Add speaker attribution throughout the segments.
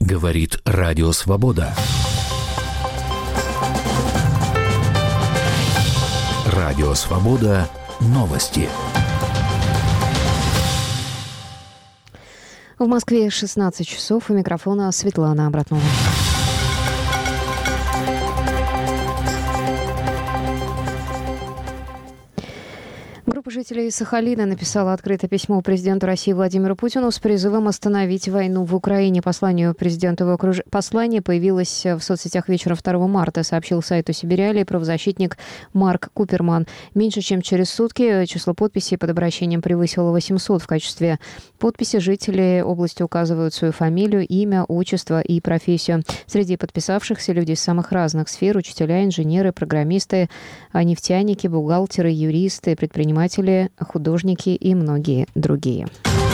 Speaker 1: Говорит Радио Свобода. Радио Свобода. Новости.
Speaker 2: В Москве 16 часов. У микрофона Светлана Абратнова. Группа жителей Сахалина написала открытое письмо президенту России Владимиру Путину с призывом остановить войну в Украине. Послание появилось в соцсетях вечером 2 марта, сообщил сайту Сибиряли правозащитник Марк Куперман. Меньше чем через сутки число подписей под обращением превысило 800. В качестве подписи жители области указывают свою фамилию, имя, отчество и профессию. Среди подписавшихся люди из самых разных сфер: учителя, инженеры, программисты, нефтяники, бухгалтеры, юристы, предприниматели, художники и многие другие.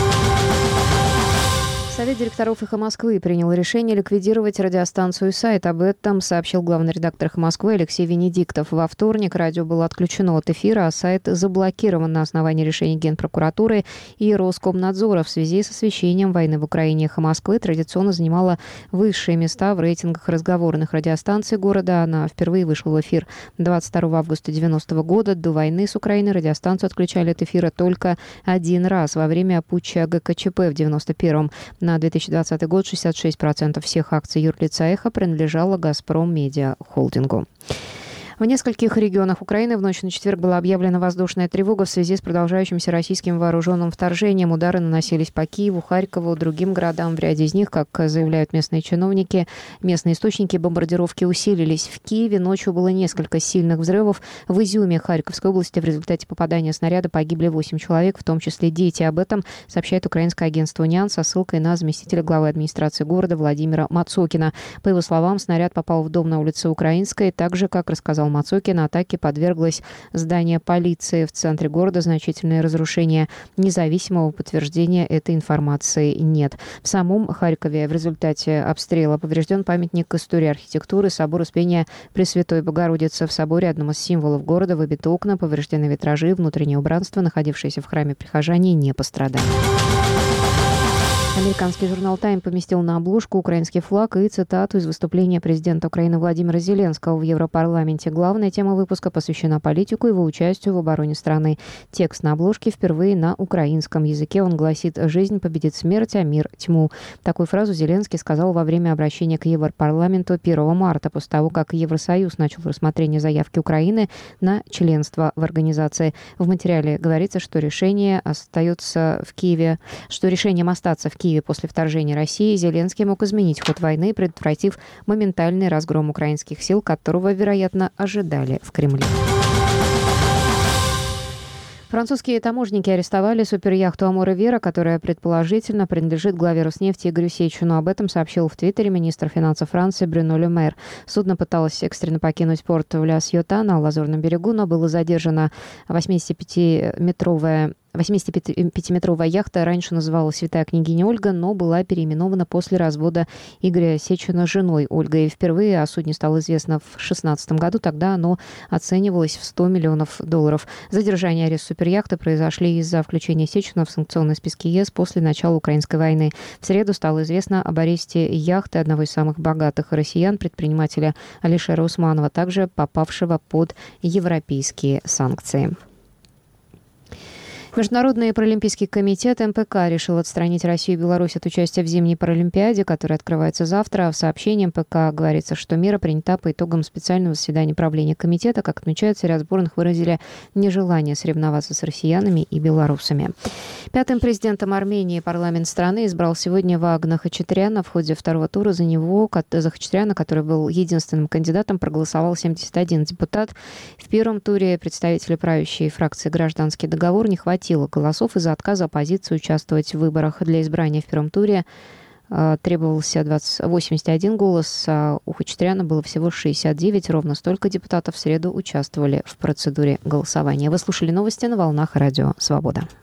Speaker 2: Совет директоров «Эхо Москвы» принял решение ликвидировать радиостанцию и сайт. Об этом сообщил главный редактор «Эхо Москвы» Алексей Венедиктов. Во вторник радио было отключено от эфира, а сайт заблокирован на основании решений Генпрокуратуры и Роскомнадзора. В связи с освещением войны в Украине «Эхо Москвы» традиционно занимала высшие места в рейтингах разговорных радиостанций города. Она впервые вышла в эфир 22 августа 1990 года. До войны с Украиной радиостанцию отключали от эфира только один раз, во время путча ГКЧП в 1991-м. На 2020 год 66% всех акций юрлица «Эхо» принадлежало «Газпром Медиа Холдингу». В нескольких регионах Украины в ночь на четверг была объявлена воздушная тревога в связи с продолжающимся российским вооруженным вторжением. Удары наносились по Киеву, Харькову, другим городам. В ряде из них, как заявляют местные чиновники, местные источники, бомбардировки усилились. В Киеве ночью было несколько сильных взрывов. В Изюме Харьковской области в результате попадания снаряда погибли 8 человек, в том числе дети. Об этом сообщает украинское агентство УНИАН со ссылкой на заместителя главы администрации города Владимира Мацокина. По его словам, снаряд попал в дом на улице Украинской, так же, как рассказал Мацокин, атаке подверглось здание полиции в центре города. Значительные разрушения. Независимого подтверждения этой информации нет. В самом Харькове в результате обстрела поврежден памятник истории архитектуры, собор Успения Пресвятой Богородицы. В соборе, одном из символов города, выбиты окна, повреждены витражи, внутреннее убранство, находившееся в храме прихожане, не пострадали. Американский журнал «Тайм» поместил на обложку украинский флаг и цитату из выступления президента Украины Владимира Зеленского в Европарламенте. Главная тема выпуска посвящена политику и его участию в обороне страны. Текст на обложке впервые на украинском языке. Он гласит: «Жизнь победит смерть, а мир – тьму». Такую фразу Зеленский сказал во время обращения к Европарламенту 1 марта, после того, как Евросоюз начал рассмотрение заявки Украины на членство в организации. В материале говорится, что решением остаться в Киеве после вторжения России Зеленский мог изменить ход войны, предотвратив моментальный разгром украинских сил, которого, вероятно, ожидали в Кремле. Французские таможенники арестовали суперяхту «Амур и Вера», которая предположительно принадлежит главе Роснефти Игорю Сечину. Об этом сообщил в Твиттере министр финансов Франции Брюно Ле Мэр. Судно пыталось экстренно покинуть порт в Ля-Сьотта на Лазурном берегу, но было задержано. 85-метровая яхта раньше называлась «Святая княгиня Ольга», но была переименована после развода Игоря Сечина с женой Ольгой. Впервые о судне стало известно в 2016 году. Тогда оно оценивалось в $100 миллионов. Задержание и арест суперяхты произошли из-за включения Сечина в санкционные списки ЕС после начала украинской войны. В среду стало известно об аресте яхты одного из самых богатых россиян, предпринимателя Алишера Усманова, также попавшего под европейские санкции. Международный паралимпийский комитет МПК решил отстранить Россию и Беларусь от участия в зимней паралимпиаде, которая открывается завтра. В сообщении МПК говорится, что мера принята по итогам специального заседания правления комитета. Как отмечается, ряд сборных выразили нежелание соревноваться с россиянами и белорусами. Пятым президентом Армении парламент страны избрал сегодня Вагна Хачатряна. В ходе второго тура за Хачатряна, который был единственным кандидатом, проголосовал 71 депутат. В первом туре представители правящей фракции «Гражданский договор» не хватило голосов из-за отказа оппозиции участвовать в выборах. Для избрания в первом туре требовался 81 голос, а у Хачатряна было всего 69. Ровно столько депутатов в среду участвовали в процедуре голосования. Вы слушали новости на волнах Радио Свобода.